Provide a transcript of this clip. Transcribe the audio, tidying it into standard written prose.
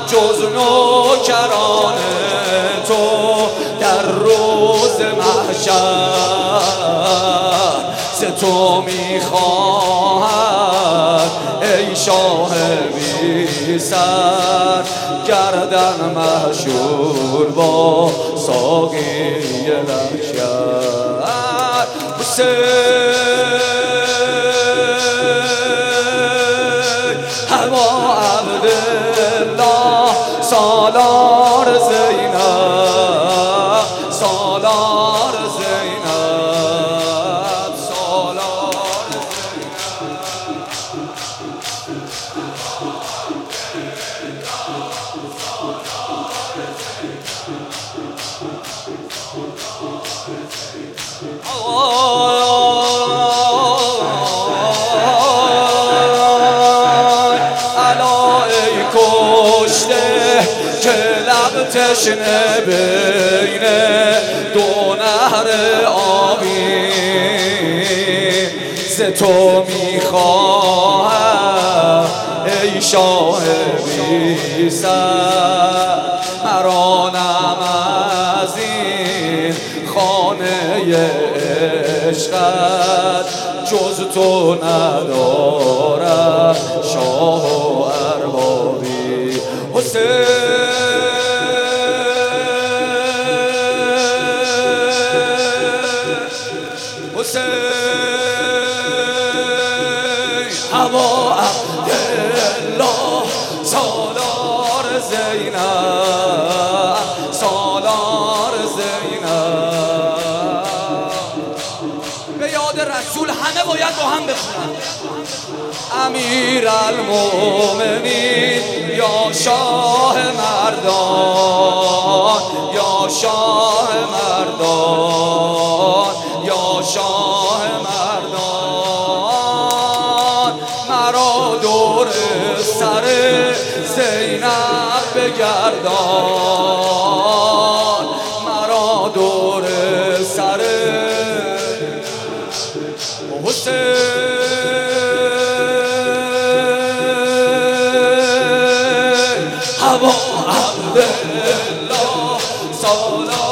جز نوکران تو در روز محشر ز تو میخواهد ای شاه بی سر گردن محشور با ساقی لشکر حسین هوا عبدالله سالار زینب سالار زینب سالار تشنه بین دو نهر آبی ز تو میخواهم ای شاه بی سر مرانم از این خانه عشقت جز تو ندارم شاه و اربابی حسین هوا عبدالله سالار زینب سالار زینب به یاد رسول همه باید با هم بخونن امیر المومنین یا شاه مردان یا شاه مردان یا شاه مردان مرا دور سر زینب بگردان مرا دور سر حسین هوا عبدالله سالار